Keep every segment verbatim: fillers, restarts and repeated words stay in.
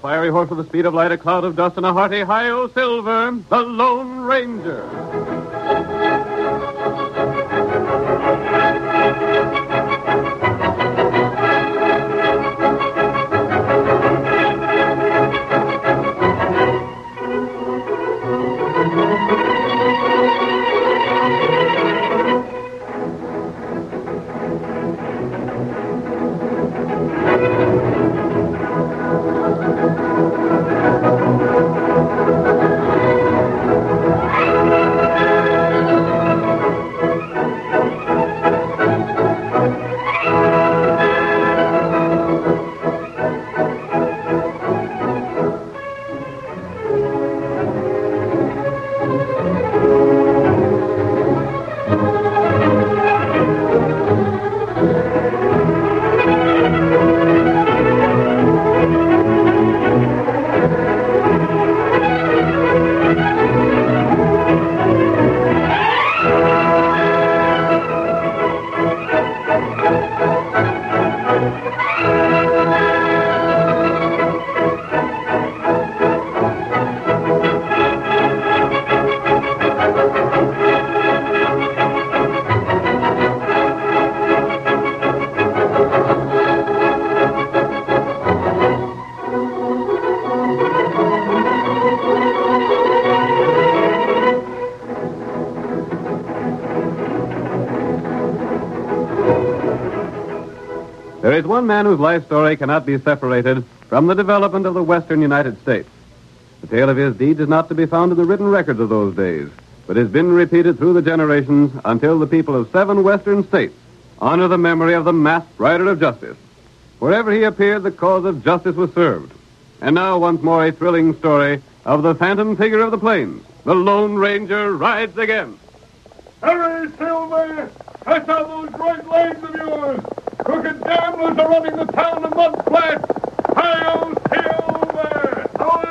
fiery horse with the speed of light, a cloud of dust, and a hearty hi-yo silver, the Lone Ranger. There is one man whose life story cannot be separated from the development of the western United States. The tale of his deeds is not to be found in the written records of those days, but has been repeated through the generations until the people of seven western states honor the memory of the masked rider of justice. Wherever he appeared, the cause of justice was served. And now, once more, a thrilling story of the phantom figure of the plains. The Lone Ranger rides again. Hurry, Silver! Cut out those great legs of yours! Crooked gamblers are running the town of Mud Flats! Hi-yo, Silver!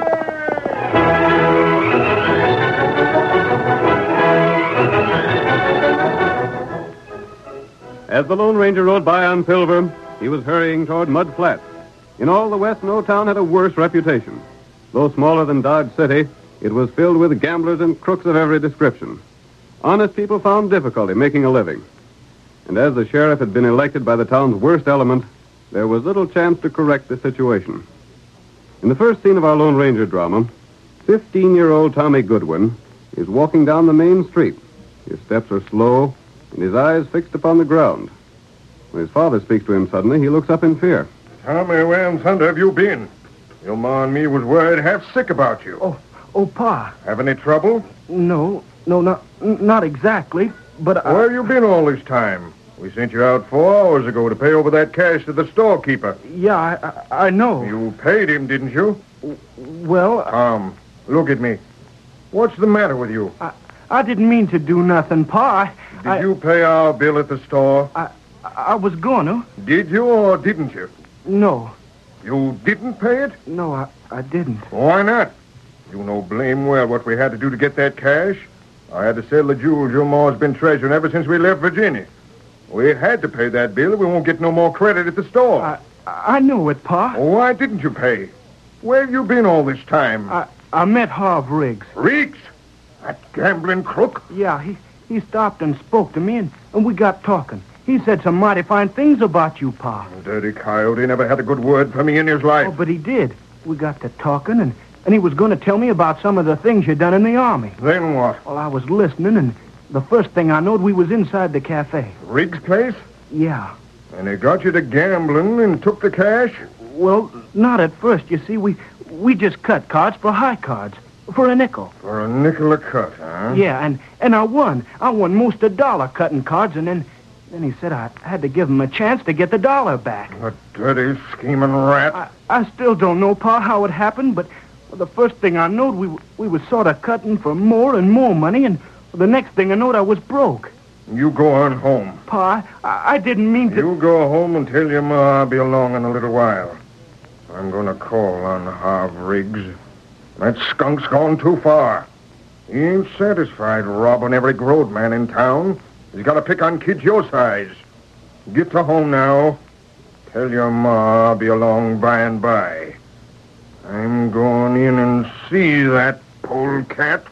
As the Lone Ranger rode by on Silver, he was hurrying toward Mud Flats. In all the West, no town had a worse reputation. Though smaller than Dodge City, it was filled with gamblers and crooks of every description. Honest people found difficulty making a living. And as the sheriff had been elected by the town's worst element, there was little chance to correct the situation. In the first scene of our Lone Ranger drama, fifteen-year-old Tommy Goodwin is walking down the main street. His steps are slow, and his eyes fixed upon the ground. When his father speaks to him suddenly, he looks up in fear. Tommy, where in thunder have you been? Your ma and me was worried half sick about you. Oh, oh, Pa. Have any trouble? No, no, not not exactly, but I... Where you been all this time? We sent you out four hours ago to pay over that cash to the storekeeper. Yeah, I, I, I know. You paid him, didn't you? Well... Tom, look at me. What's the matter with you? I, I didn't mean to do nothing, Pa. Did I, you pay our bill at the store? I, I was gonna. Did you or didn't you? No. You didn't pay it? No, I, I didn't. Why not? You know blame well what we had to do to get that cash. I had to sell the jewels your ma's been treasuring ever since we left Virginia. We had to pay that bill or we won't get no more credit at the store. I, I know it, Pa. Why didn't you pay? Where have you been all this time? I, I met Harv Riggs. Riggs? That gambling crook? Yeah, he, he stopped and spoke to me, and, and we got talking. He said some mighty fine things about you, Pa. Dirty coyote never had a good word for me in his life. Oh, but he did. We got to talking, and, and he was going to tell me about some of the things you'd done in the Army. Then what? Well, I was listening, and the first thing I knowed, we was inside the cafe. Riggs' place? Yeah. And they got you to gambling and took the cash? Well, not at first, you see. We we just cut cards for high cards. For a nickel. For a nickel a cut, huh? Yeah, and, and I won. I won most a dollar cutting cards, and then... Then he said I had to give him a chance to get the dollar back. A dirty, scheming rat. I, I still don't know, Pa, how it happened, but the first thing I knowed, we we was sort of cutting for more and more money, and the next thing I knowed, I was broke. You go on home. Pa, I, I didn't mean to... You go home and tell your ma I'll be along in a little while. I'm going to call on Harv Riggs. That skunk's gone too far. He ain't satisfied robbing every road man in town. He's got to pick on kids your size. Get to home now. Tell your ma I'll be along by and by. I'm going in and see that polecat.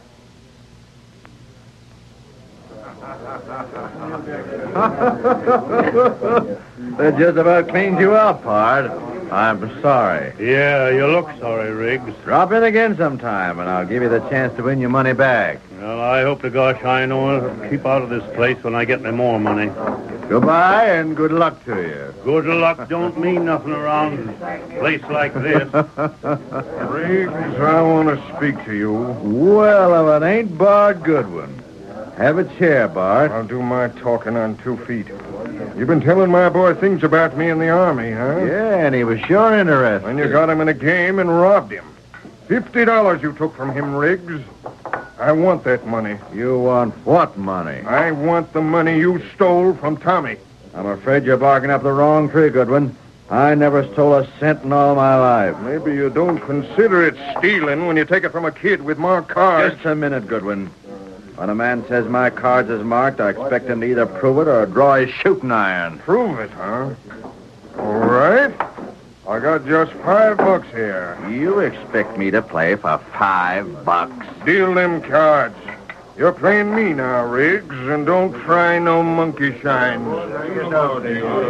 They just about cleaned you up, Pard. I'm sorry. Yeah, you look sorry, Riggs. Drop in again sometime, and I'll give you the chance to win your money back. Well, I hope to gosh I know to keep out of this place when I get me more money. Goodbye, and good luck to you. Good luck don't mean nothing around a place like this. Riggs, I want to speak to you. Well, if it ain't Bart Goodwin. Have a chair, Bart. I'll do my talking on two feet. You've been telling my boy things about me in the Army, huh? Yeah, and he was sure interested. When you got him in a game and robbed him. Fifty dollars you took from him, Riggs. I want that money. You want what money? I want the money you stole from Tommy. I'm afraid you're barking up the wrong tree, Goodwin. I never stole a cent in all my life. Maybe you don't consider it stealing when you take it from a kid with marked cards. Just a minute, Goodwin. When a man says my cards is marked, I expect him to either prove it or draw his shooting iron. Prove it, huh? All right. I got just five bucks here. You expect me to play for five bucks? Deal them cards. You're playing me now, Riggs, and don't try no monkey shines. You know,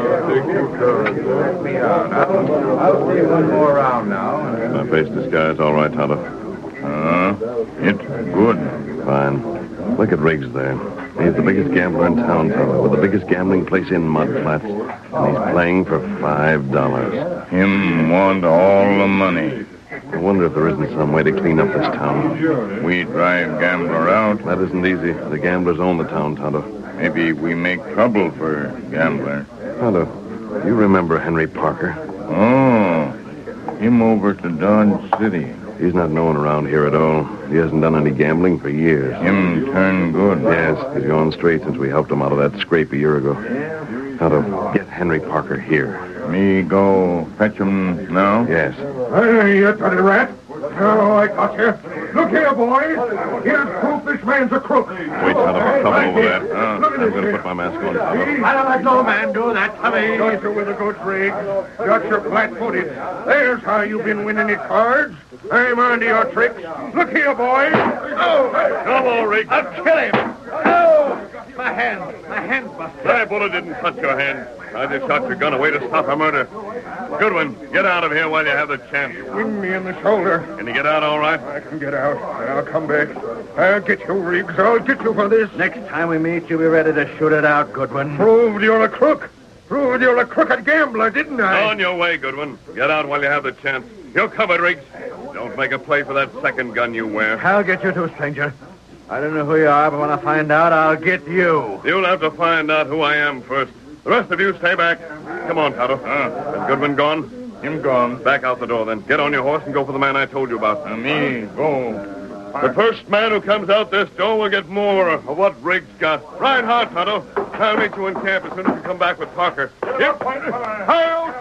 Let me out. I'll, I'll see one more round now. My face disguise all right, Tonto? Uh, it's good. Fine. Look at Riggs there. He's the biggest gambler in town, Tonto, with the biggest gambling place in Mud Flats. And he's playing for five dollars. Him want all the money. I wonder if there isn't some way to clean up this town. We drive gambler out. That isn't easy. The gamblers own the town, Tonto. Maybe we make trouble for gambler. Tonto, you remember Henry Parker? Oh, him over to Dodge City. He's not known around here at all. He hasn't done any gambling for years. Him turn good. Yes, he's gone straight since we helped him out of that scrape a year ago. Tonto, get Henry Parker here. Me go fetch him now? Yes. Hey, you dirty rat. Oh, I got you. Look here, boys. Here's proof this man's a crook. Wait, Tonto, for trouble over there. Uh, Look at I'm this going to here. put my mask on, Tonto. I don't let no man do that to me. Got you with a good rig. Got you flat-footed. There's how you've been winning at cards. I'm on to your tricks. Look here, boys. Oh, Come on, Riggs. I'll kill him. Oh, my hand. My hand busted. That bullet didn't touch your hand. I just shot your gun away to stop a murder. Goodwin, get out of here while you have the chance. wing me in the shoulder. Can you get out all right? I can get out. I'll come back. I'll get you, Riggs. I'll get you for this. Next time we meet, you'll be ready to shoot it out, Goodwin. Proved you're a crook. Proved you're a crooked gambler, didn't I? On your way, Goodwin. Get out while you have the chance. You're covered, Riggs. Don't make a play for that second gun you wear. I'll get you too, stranger. I don't know who you are, but when I find out, I'll get you. You'll have to find out who I am first. The rest of you stay back. Come on, Tonto. Uh, is Goodwin gone? Him gone. Back out the door, then. Get on your horse and go for the man I told you about. Uh, me, go. The first man who comes out this door will get more of what Riggs got. Ride hard, Tonto. I'll meet you in camp as soon as you come back with Parker. Yep. Hi-yo,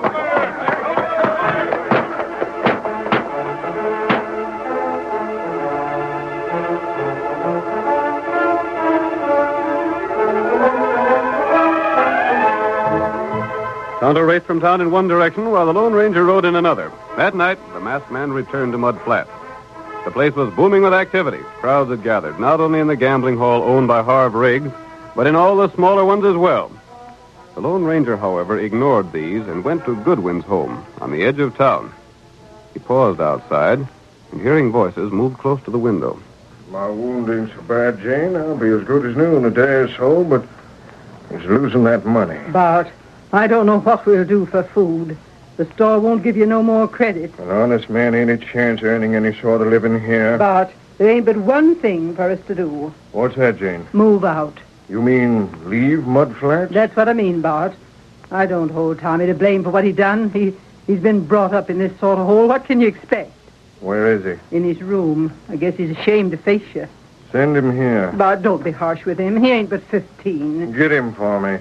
Tonto raced from town in one direction while the Lone Ranger rode in another. That night, the masked man returned to Mud Flats. The place was booming with activity. Crowds had gathered, not only in the gambling hall owned by Harv Riggs, but in all the smaller ones as well. The Lone Ranger, however, ignored these and went to Goodwin's home on the edge of town. He paused outside and, hearing voices, moved close to the window. My wound ain't so bad, Jane. I'll be as good as new in a day or so, but he's losing that money. Bart, I don't know what we'll do for food. The store won't give you no more credit. An honest man ain't a chance earning any sort of living here. Bart, there ain't but one thing for us to do. What's that, Jane? Move out. You mean leave Mud Flats? That's what I mean, Bart. I don't hold Tommy to blame for what he done. He, he's been brought up in this sort of hole. What can you expect? Where is he? In his room. I guess he's ashamed to face you. Send him here. Bart, don't be harsh with him. He ain't but fifteen. Get him for me.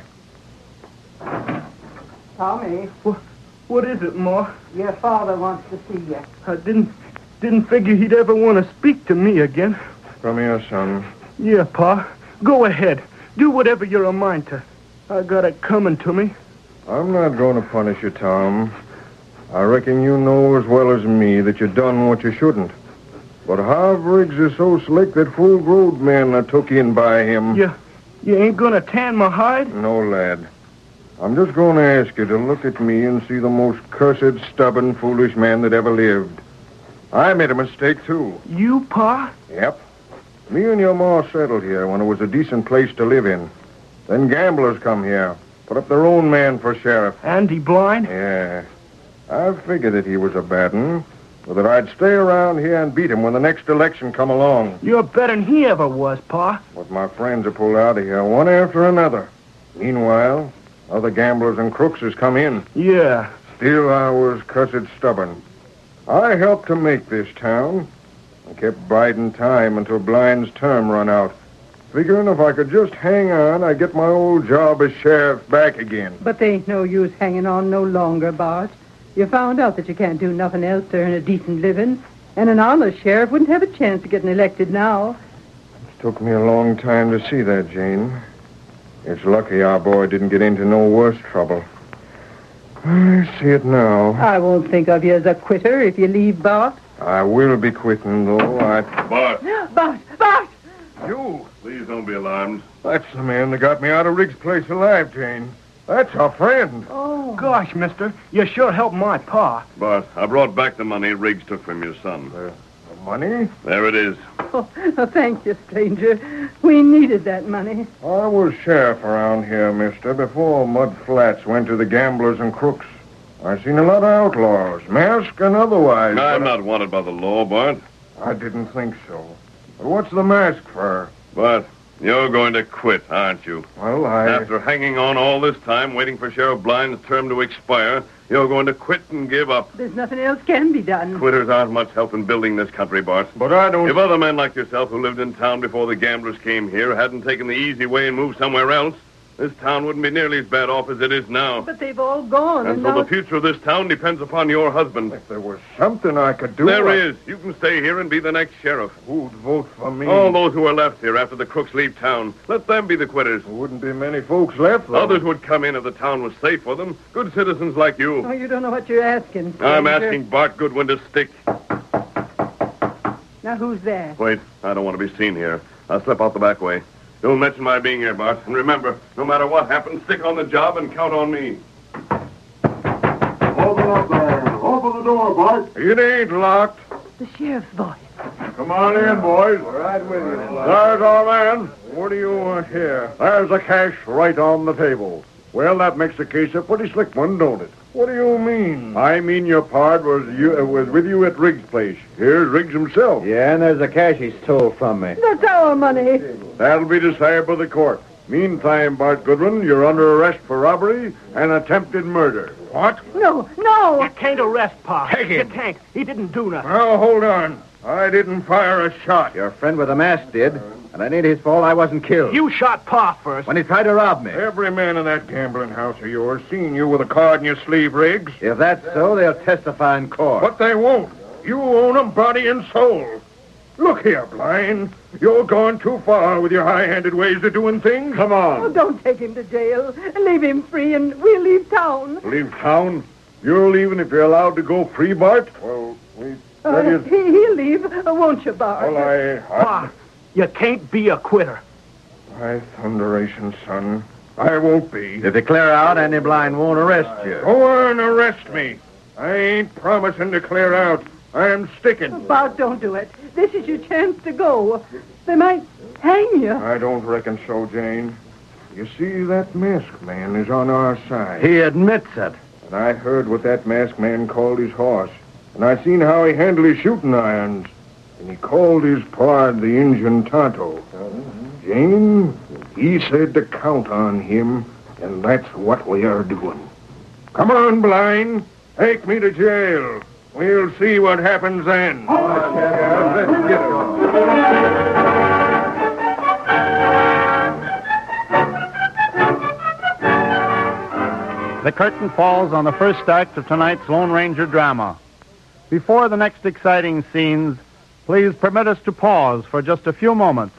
Tommy, What, what is it, Ma? your father wants to see you. I didn't didn't figure he'd ever want to speak to me again. Come here, son. Yeah, Pa. Go ahead. Do whatever you're a mind to. I got it coming to me. I'm not going to punish you, Tom. I reckon you know as well as me that you done what you shouldn't. But Harv Riggs is so slick that full road men are took in by him. You, you ain't gonna tan my hide? No, lad. I'm just going to ask you to look at me and see the most cursed, stubborn, foolish man that ever lived. I made a mistake, too. You, Pa? Yep. Me and your ma settled here when it was a decent place to live in. Then gamblers come here, put up their own man for sheriff. And he blind? Yeah. I figured that he was a bad un, but that I'd stay around here and beat him when the next election come along. You're better'n he ever was, Pa. But my friends are pulled out of here, one after another. Meanwhile, other gamblers and crooks has come in. Yeah. Still, I was cussed stubborn. I helped to make this town. I kept biding time until Blind's term run out, figuring if I could just hang on, I'd get my old job as sheriff back again. But they ain't no use hanging on no longer, Bart. You found out that you can't do nothing else to earn a decent living, and an honest sheriff wouldn't have a chance of getting elected now. It took me a long time to see that, Jane. It's lucky our boy didn't get into no worse trouble. I see it now. I won't think of you as a quitter if you leave, Bart. I will be quitting, though. I... Bart, Bart! Bart! You! please don't be alarmed. That's the man that got me out of Riggs' place alive, Jane. That's our friend. Oh. Gosh, mister, you sure helped my Pa. Bart, I brought back the money Riggs took from your son. The, the money? There it is. Oh, oh, thank you, stranger. We needed that money. I was sheriff around here, mister, before Mud Flats went to the gamblers and crooks. I seen a lot of outlaws, masked and otherwise. I'm but not wanted by the law, Bart. I didn't think so. But what's the mask for? Bart, you're going to quit, aren't you? Well, I... After hanging on all this time, waiting for Sheriff Blind's term to expire, you're going to quit and give up. There's nothing else can be done. Quitters aren't much help in building this country, Bart. But I don't... If other men like yourself who lived in town before the gamblers came here hadn't taken the easy way and moved somewhere else, this town wouldn't be nearly as bad off as it is now. But they've all gone, And and so now... the future of this town depends upon your husband. If there was something I could do... There I... is. You can stay here and be the next sheriff. Who'd vote for me? All those who are left here after the crooks leave town, let them be the quitters. There wouldn't be many folks left, though. Others would come in if the town was safe for them. Good citizens like you. Oh, you don't know what you're asking, stranger. I'm asking Bart Goodwin to stick. Now, who's there? Wait, I don't want to be seen here. I'll slip out the back way. Don't mention my being here, Bart. And remember, no matter what happens, stick on the job and count on me. Open up there. Open the door, Bart. It ain't locked. The sheriff's voice. Come on in, boys. Right with you. There's our man. What do you want here? There's the cash right on the table. Well, that makes the case a pretty slick one, don't it? What do you mean? I mean your pard was you uh, was with you at Riggs' place. Here's Riggs himself. Yeah, and there's the cash he stole from me. That's our money. That'll be decided by the court. Meantime, Bart Goodwin, you're under arrest for robbery and attempted murder. What? No, no. You can't arrest Pa. Take him. You can't. He didn't do nothing. Now, hold on. I didn't fire a shot. Your friend with the mask did, and it ain't his fault I wasn't killed. You shot Pa first. When he tried to rob me. Every man in that gambling house of yours seen you with a card in your sleeve, Riggs. If that's so, they'll testify in court. But they won't. You own 'em body and soul. Look here, Blind. You're going too far with your high-handed ways of doing things. Come Oh, on. don't take him to jail. Leave him free, and we'll leave town. Leave town. You're leaving if you're allowed to go free, Bart? Well, we... Uh, That is- he, he'll leave, uh, won't you, Bart? Well, I... I... Pa, you can't be a quitter. My thunderation, son. I won't be. If you clear out, Andy Blind won't arrest you. Go on, arrest me. I ain't promising to clear out. I'm sticking. Bart, don't do it. This is your chance to go. They might hang you. I don't reckon so, Jane. You see, that masked man is on our side. He admits it. And I heard what that masked man called his horse. And I seen how he handled his shooting irons. And he called his pard the Injun Tonto. Jane, he said to count on him, and that's what we are doing. Come on, Blind. Take me to jail. We'll see what happens then. Let's get him. The curtain falls on the first act of tonight's Lone Ranger drama. Before the next exciting scenes, please permit us to pause for just a few moments.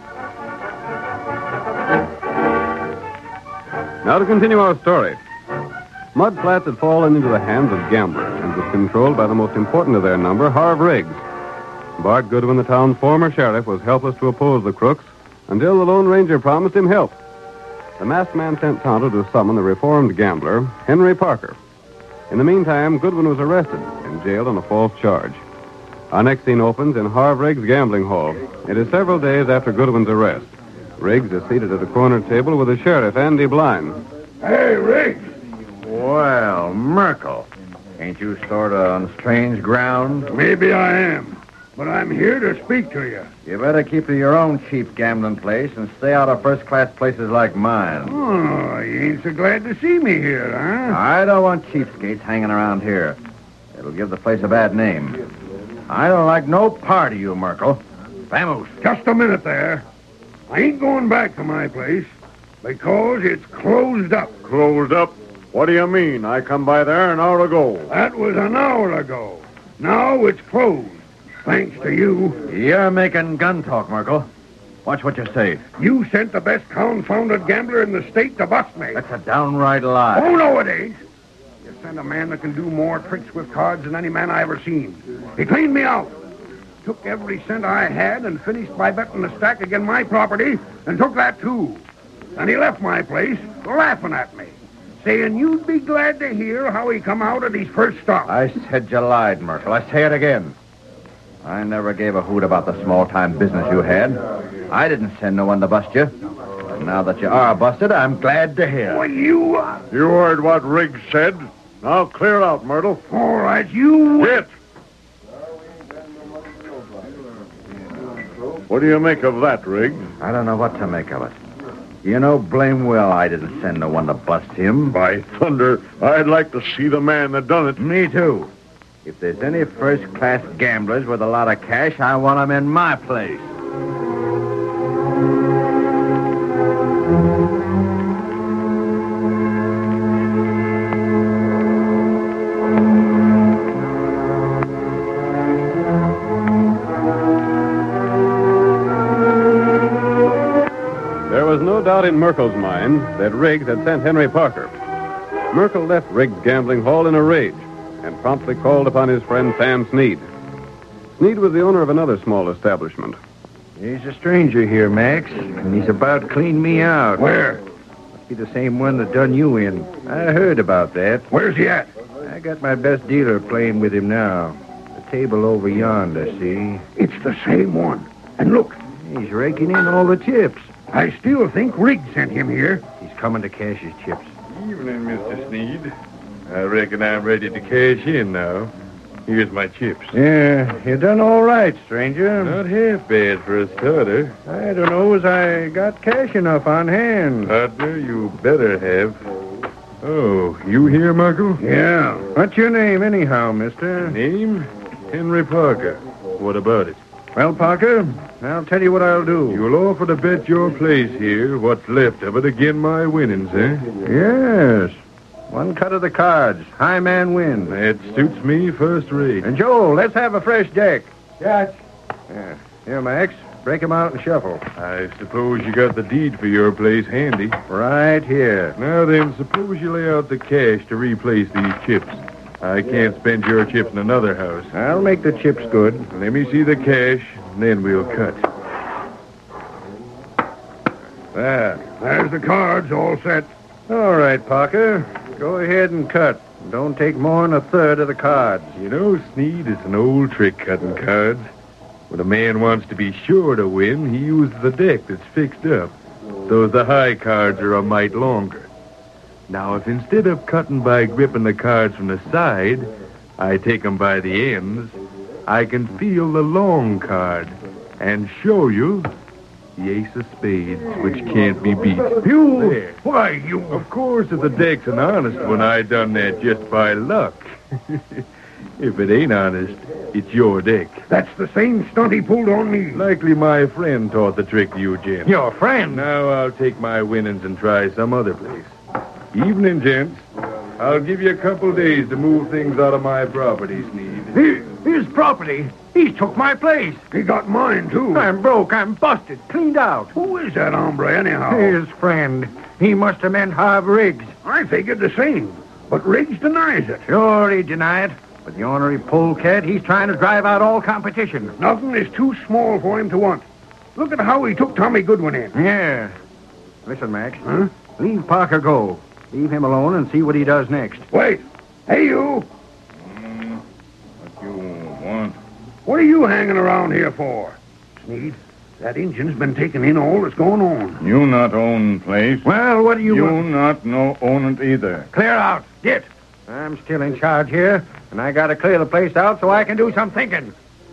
Now to continue our story. Mud Flats had fallen into the hands of gamblers and was controlled by the most important of their number, Harv Riggs. Bart Goodwin, the town's former sheriff, was helpless to oppose the crooks until the Lone Ranger promised him help. The masked man sent Tonto to summon the reformed gambler, Henry Parker. In the meantime, Goodwin was arrested and jailed on a false charge. Our next scene opens in Harv Riggs' gambling hall. It is several days after Goodwin's arrest. Riggs is seated at a corner table with the sheriff, Andy Blind. Hey, Riggs. Well, Merkel, ain't you sort of on strange ground? Maybe I am, but I'm here to speak to you. You better keep to your own cheap gambling place and stay out of first-class places like mine. Oh, you ain't so glad to see me here, huh? I don't want cheapskates hanging around here. It'll give the place a bad name. I don't like no part of you, Merkel. Vamoose. Just a minute there. I ain't going back to my place because it's closed up. Closed up? What do you mean? I come by there an hour ago. That was an hour ago. Now it's closed. Thanks to you. You're making gun talk, Merkel. Watch what you say. You sent the best confounded gambler in the state to bust me. That's a downright lie. Oh, no, it ain't. You sent a man that can do more tricks with cards than any man I ever seen. He cleaned me out. Took every cent I had and finished by betting the stack against my property and took that, too. And he left my place laughing at me, saying you'd be glad to hear how he come out at his first stop. I said you lied, Merkel. I say it again. I never gave a hoot about the small-time business you had. I didn't send no one to bust you. And now that you are busted, I'm glad to hear. Well, you... Uh... You heard what Riggs said. Now clear out, Myrtle. All right, you... Get! What do you make of that, Riggs? I don't know what to make of it. You know blame well I didn't send no one to bust him. By thunder, I'd like to see the man that done it. Me too. If there's any first-class gamblers with a lot of cash, I want them in my place. There was no doubt in Merkel's mind that Riggs had sent Henry Parker. Merkel left Riggs' gambling hall in a rage and promptly called upon his friend Sam Sneed. Sneed was the owner of another small establishment. He's a stranger here, Max, and he's about cleaned me out. Where? Must be the same one that done you in. I heard about that. Where's he at? I got my best dealer playing with him now. The table over yonder, see? It's the same one. And look, He's raking in all the chips. I still think Riggs sent him here. He's coming to cash his chips. Evening, Mister Sneed. I reckon I'm ready to cash in now. Here's my chips. Yeah, you done all right, stranger. Not half bad for a starter. I don't know as I got cash enough on hand. Partner, you better have. Oh, you here, Marco? Yeah. What's your name, anyhow, mister? Name? Henry Parker. What about it? Well, Parker, I'll tell you what I'll do. You'll offer to bet your place here, what's left of it, again my winnings, eh? Yes. One cut of the cards. High man wins. That suits me first rate. And Joe, let's have a fresh deck. Yes. Yeah. Here, Max. Break 'em out and shuffle. I suppose you got the deed for your place handy. Right here. Now then, suppose you lay out the cash to replace these chips. I can't spend your chips in another house. I'll make the chips good. Let me see the cash, and then we'll cut. There. There's the cards all set. All right, Parker. Go ahead and cut. Don't take more than a third of the cards. You know, Sneed, it's an old trick cutting cards. When a man wants to be sure to win, he uses the deck that's fixed up. So the high cards are a mite longer. Now, if instead of cutting by gripping the cards from the side, I take 'em by the ends, I can feel the long card and show you the ace of spades, which can't be beat. You? There. Why, you... Of course, if the deck's an honest one, I done that just by luck. If it ain't honest, it's your deck. That's the same stunt he pulled on me. Likely my friend taught the trick to you, gents. Your friend? Now I'll take my winnings and try some other place. Evening, gents. I'll give you a couple days to move things out of my property, Sneed. He, his property? He took my place. He got mine, too. I'm broke. I'm busted. Cleaned out. Who is that hombre, anyhow? His friend. He must have meant Harv Riggs. I figured the same. But Riggs denies it. Sure, he denied it. But the ornery polecat, he's trying to drive out all competition. Nothing is too small for him to want. Look at how he took Tommy Goodwin in. Yeah. Listen, Max. Huh? Leave Parker go. Leave him alone and see what he does next. Wait. Hey, you. Mm, what you want? What are you hanging around here for? Sneed, that Injun's been taking in all that's going on. You not own place. Well, what do you... You want? not no own it either. Clear out. Get. I'm still in charge here, and I gotta clear the place out so I can do some thinking.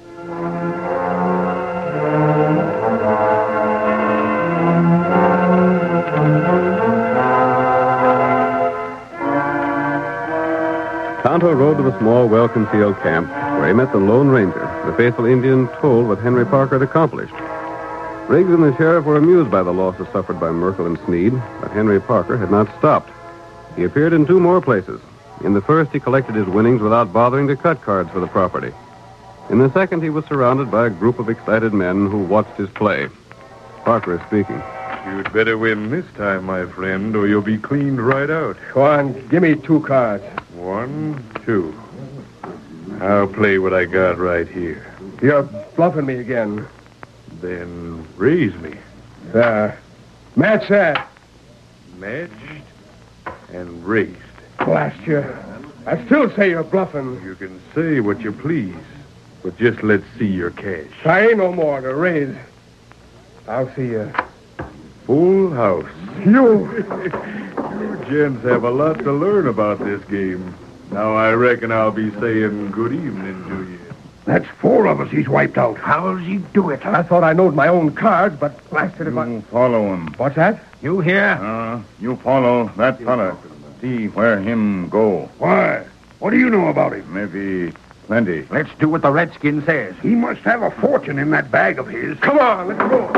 Tonto rode to the small, well-concealed camp where he met the Lone Ranger. The faithful Indian told what Henry Parker had accomplished. Riggs and the sheriff were amused by the losses suffered by Merkel and Sneed, but Henry Parker had not stopped. He appeared in two more places. In the first, he collected his winnings without bothering to cut cards for the property. In the second, he was surrounded by a group of excited men who watched his play. Parker is speaking. You'd better win this time, my friend, or you'll be cleaned right out. Go on, give me two cards. One, two. I'll play what I got right here. You're bluffing me again. Then raise me. Uh, match that. Matched and raised. Blast you. I still say you're bluffing. You can say what you please, but just let's see your cash. I ain't no more to raise. I'll see you. Full house. You. You gents have a lot to learn about this game. Now I reckon I'll be saying good evening to you. That's four of us he's wiped out. How's he do it? I thought I knowed my own cards, but blasted if I... You follow him. What's that? You here? Uh, you follow that fella. See where him go. Why? What do you know about him? Maybe plenty. Let's do what the redskin says. He must have a fortune in that bag of his. Come on, let's go.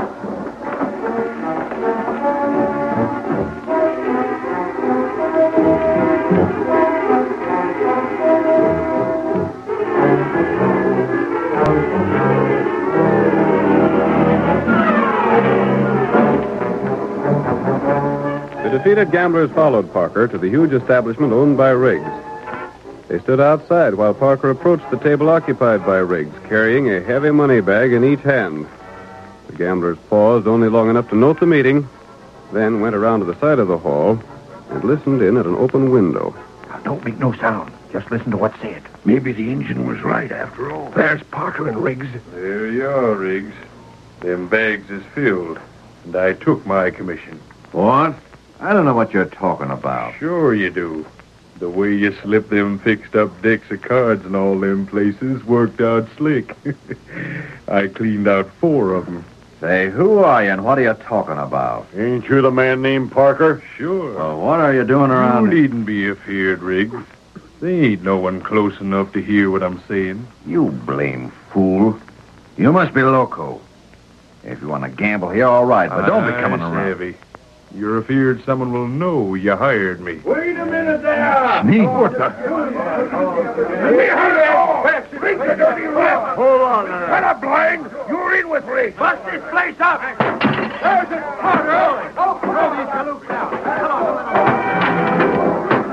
The defeated gamblers followed Parker to the huge establishment owned by Riggs. They stood outside while Parker approached the table occupied by Riggs, carrying a heavy money bag in each hand. The gamblers paused only long enough to note the meeting, then went around to the side of the hall and listened in at an open window. Now, don't make no sound. Just listen to what's said. Maybe the Injun was right after all. There's Parker and Riggs. There you are, Riggs. Them bags is filled, and I took my commission. What? I don't know what you're talking about. Sure you do. The way you slipped them fixed-up decks of cards in all them places worked out slick. I cleaned out four of them. Say, who are you and what are you talking about? Ain't you the man named Parker? Sure. Well, what are you doing around You here? needn't be afeard, Riggs. There ain't no one close enough to hear what I'm saying. You blame fool. You must be loco. If you want to gamble here, all right, but don't be coming Aye, around. Savvy. You're afeard someone will know you hired me. Wait a minute there! Me? What the? Let me hurry! Riggs, the dirty rat! Hold on there. Shut up, blind! You're in with Riggs! Bust this place up! There's it, Parker! Oh, throw these galoops out! Come on!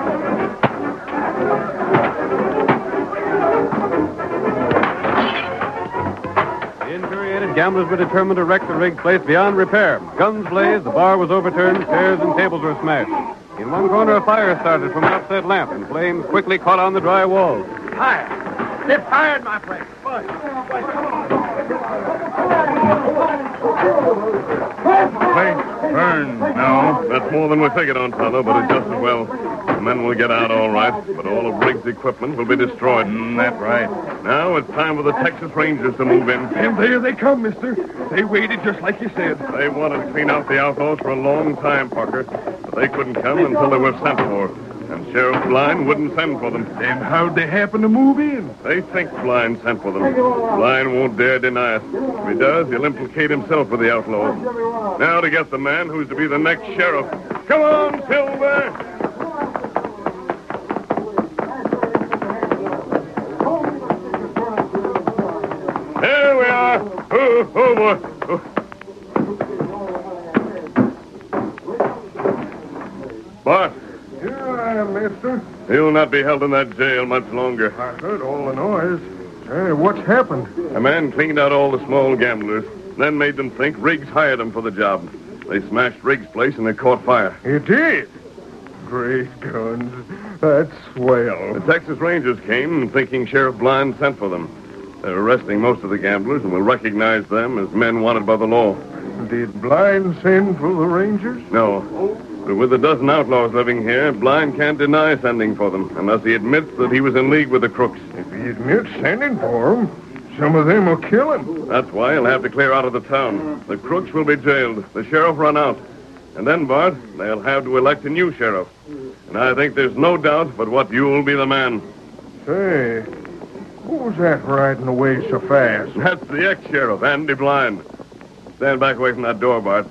The infuriated gamblers were determined to wreck the Riggs place beyond repair. Guns blazed, the bar was overturned, chairs and tables were smashed. In one corner, a fire started from an upset lamp, and flames quickly caught on the dry walls. Fire! They've fired my place. Place burned now. That's more than we figured on, Tonto, but it's just as well. The men will get out all right, but all of Riggs' equipment will be destroyed. Mm, that's right. Now it's time for the Texas Rangers to move in. And there they come, mister. They waited just like you said. They wanted to clean out the outlaws for a long time, Parker, but they couldn't come until they were sent for. And Sheriff Blind wouldn't send for them. Then how'd they happen to move in? They think Blind sent for them. Blind won't dare deny it. If he does, he'll implicate himself with the outlaws. Now to get the man who's to be the next sheriff. Come on, Silver! Here we are. Oh, oh boy. Oh. Bart. Here I there, mister? He'll not be held in that jail much longer. I heard all the noise. Hey, what's happened? A man cleaned out all the small gamblers, then made them think Riggs hired them for the job. They smashed Riggs' place and they caught fire. You did? Great guns. That's swell. The Texas Rangers came, thinking Sheriff Blind sent for them. They're arresting most of the gamblers and will recognize them as men wanted by the law. Did Blind send for the Rangers? No. But with a dozen outlaws living here, Blind can't deny sending for them, unless he admits that he was in league with the crooks. If he admits sending for them, some of them will kill him. That's why he'll have to clear out of the town. The crooks will be jailed, the sheriff run out. And then, Bart, they'll have to elect a new sheriff. And I think there's no doubt but what you'll be the man. Say, who's that riding away so fast? That's the ex-sheriff, Andy Blind. Stand back away from that door, Bart.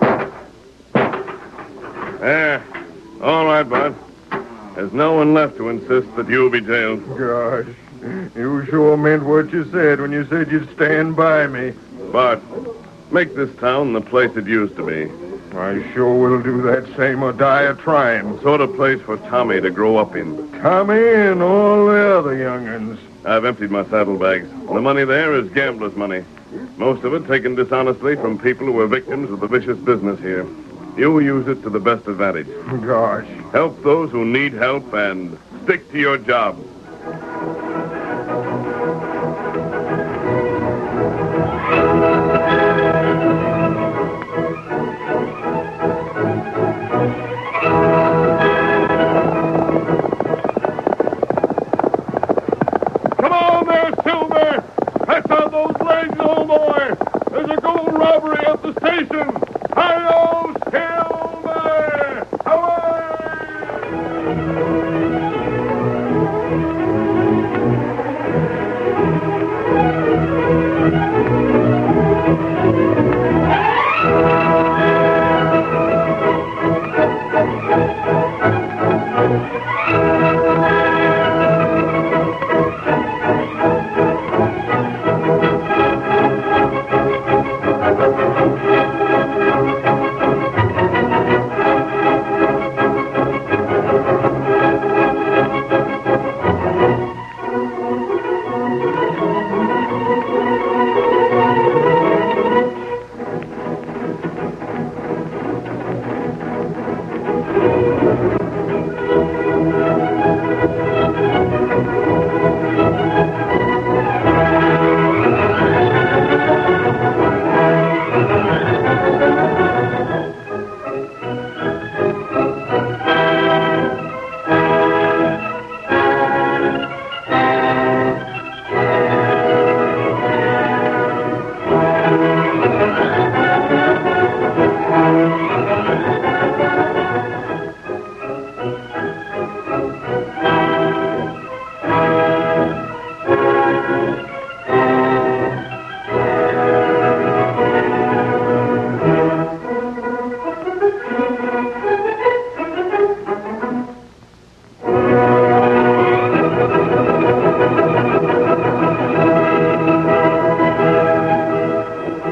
There. All right, Bart. There's no one left to insist that you'll be jailed. Gosh, you sure meant what you said when you said you'd stand by me. Bart, make this town the place it used to be. I sure will do that same or die a trying. Sort of place for Tommy to grow up in. Tommy and all the other young'uns. I've emptied my saddlebags. The money there is gambler's money. Most of it taken dishonestly from people who were victims of the vicious business here. You use it to the best advantage. Gosh. Help those who need help and stick to your job. Come on there, Silver! Pass out those legs, old boy! There's a gold robbery at the station! Hi-yo, Silver! Away!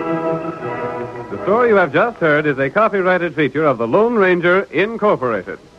The story you have just heard is a copyrighted feature of the Lone Ranger, Incorporated.